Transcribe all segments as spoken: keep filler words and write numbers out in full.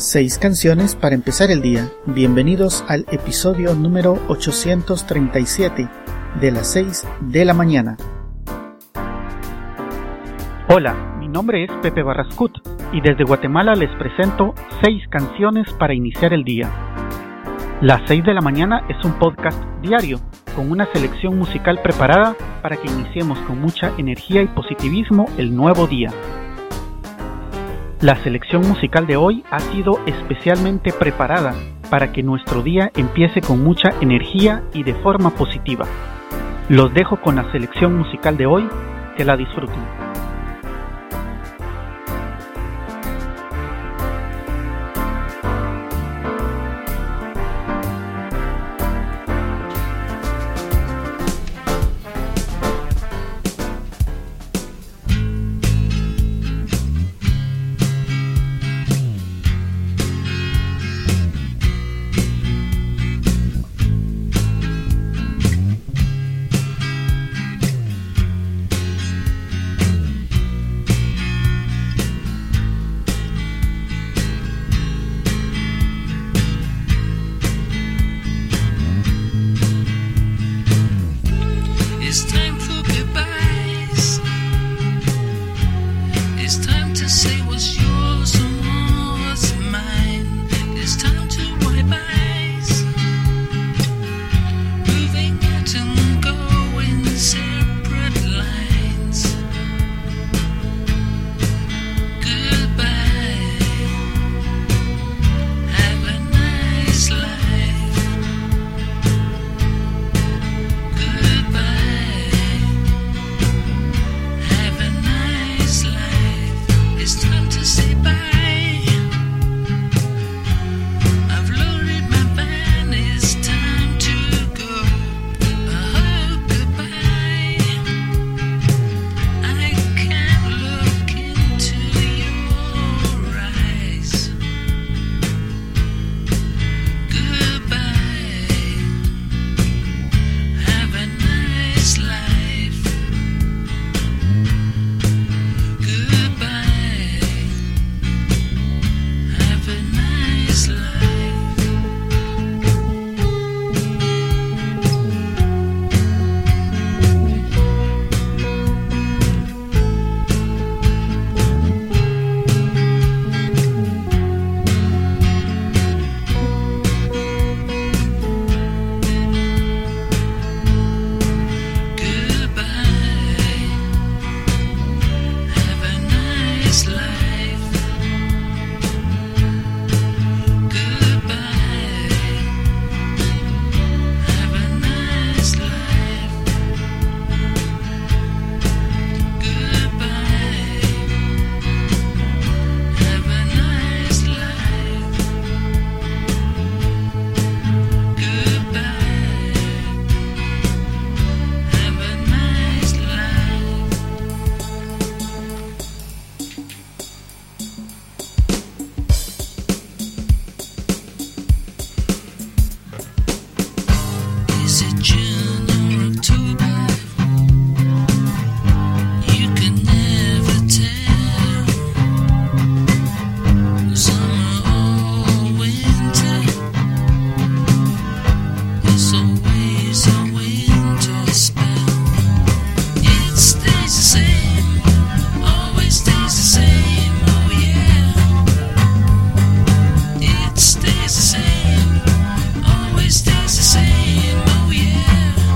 Seis canciones para empezar el día. Bienvenidos al episodio número ochocientos treinta y siete de las seis de la mañana. Hola, mi nombre es Pepe Barrascut y desde Guatemala les presento seis canciones para iniciar el día. Las seis de la mañana es un podcast diario con una selección musical preparada para que iniciemos con mucha energía y positivismo el nuevo día. La selección musical de hoy ha sido especialmente preparada para que nuestro día empiece con mucha energía y de forma positiva. Los dejo con la selección musical de hoy, que la disfruten. It's time for goodbyes. It's time to say what's yours and what's mine. It's time to wipe eyes. Moving out and going separate lines. Goodbye. Have a nice life. Goodbye. Have a nice life. It's time to say bye. I've loaded my van. It's time to go. Oh, goodbye. I can't look into your eyes. Goodbye. Have a nice life. Goodbye. Have a nice life. Goodbye. Have a nice life. Goodbye. Have a nice life. Goodbye. Have a nice life. Goodbye. Have a nice life. Is it June or October? You can never tell. Summer or winter. It's always a winter spell. It stays the same, always stays the same. Oh yeah. It stays the same, always stays the same. Oh yeah.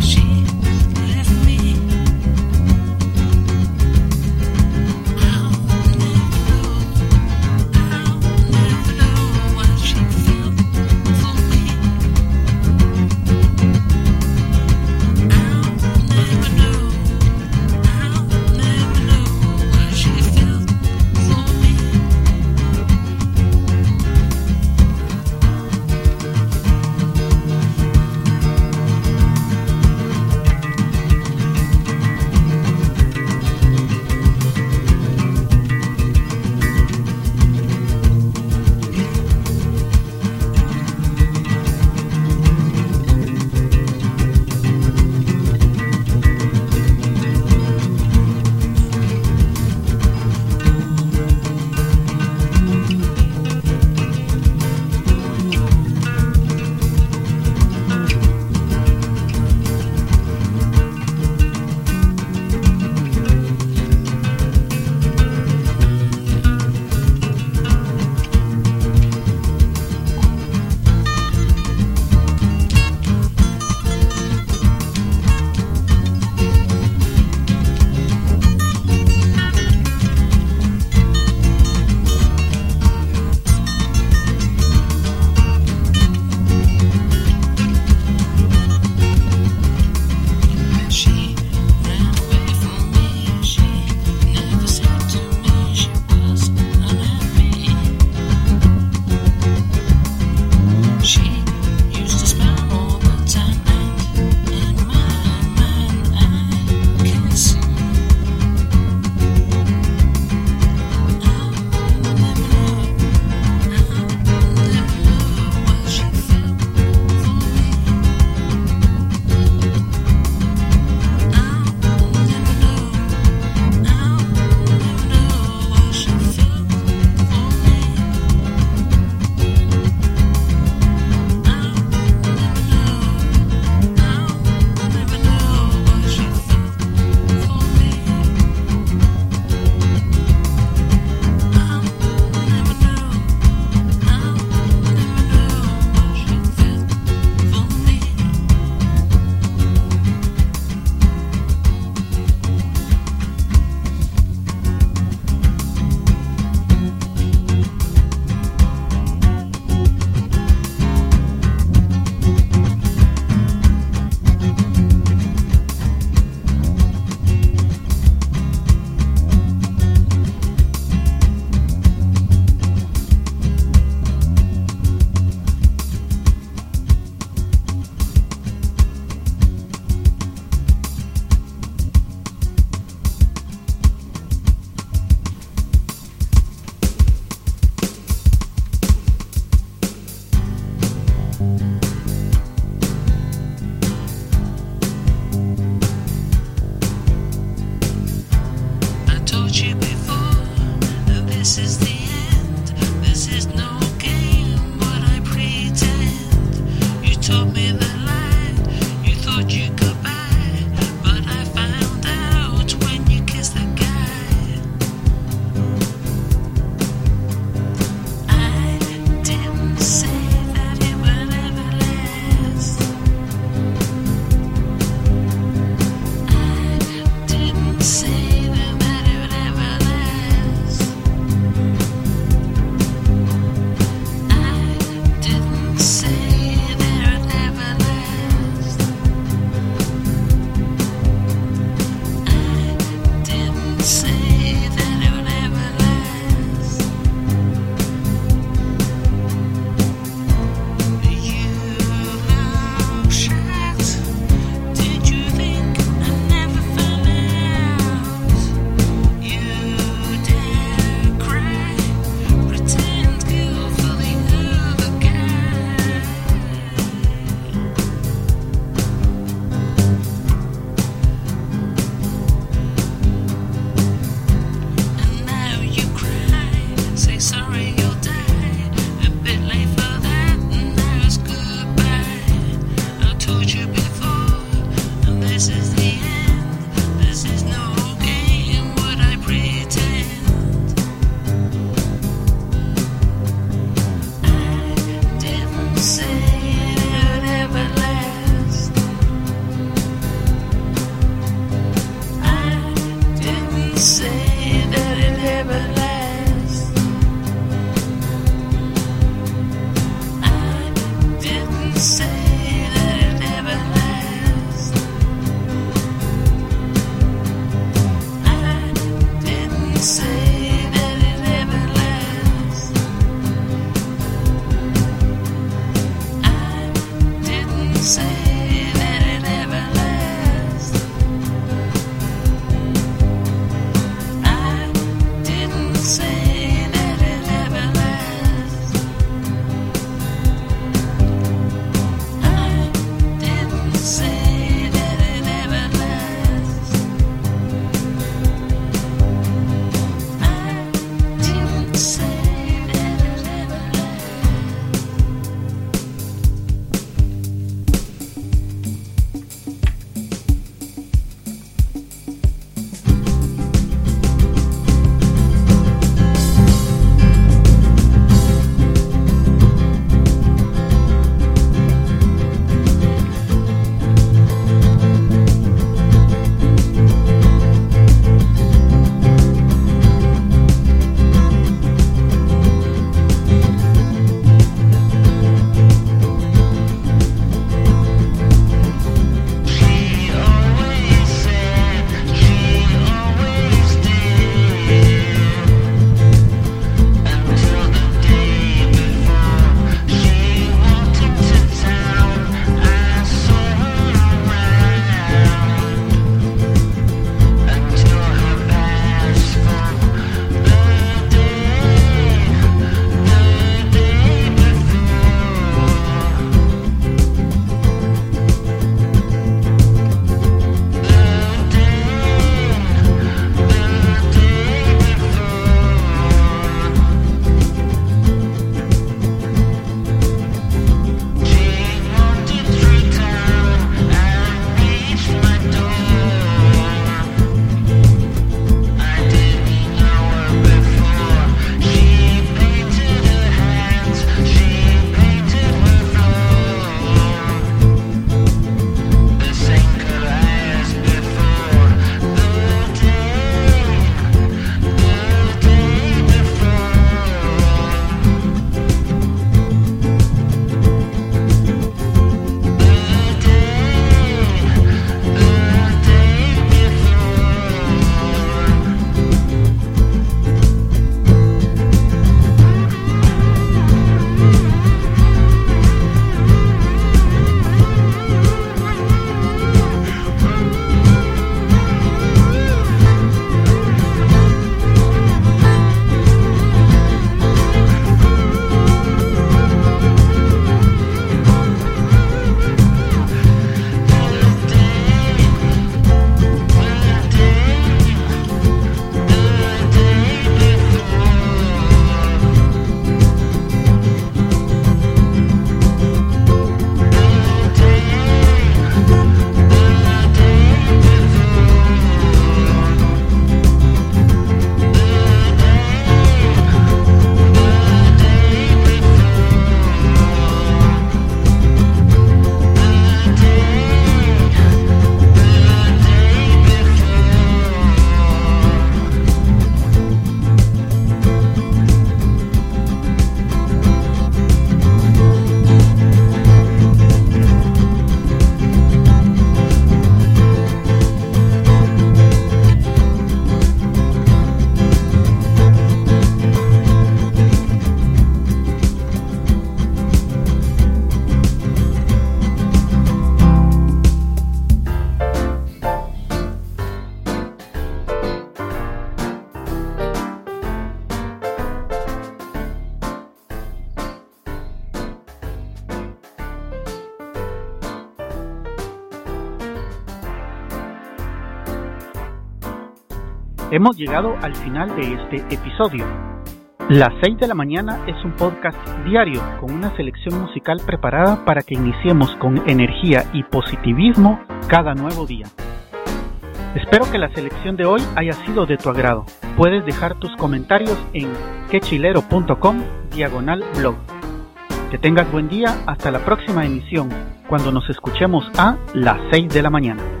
Hemos llegado al final de este episodio. Las seis de la mañana es un podcast diario con una selección musical preparada para que iniciemos con energía y positivismo cada nuevo día. Espero que la selección de hoy haya sido de tu agrado. Puedes dejar tus comentarios en quechilero.com diagonal blog. Que tengas buen día hasta la próxima emisión, cuando nos escuchemos a las seis de la mañana.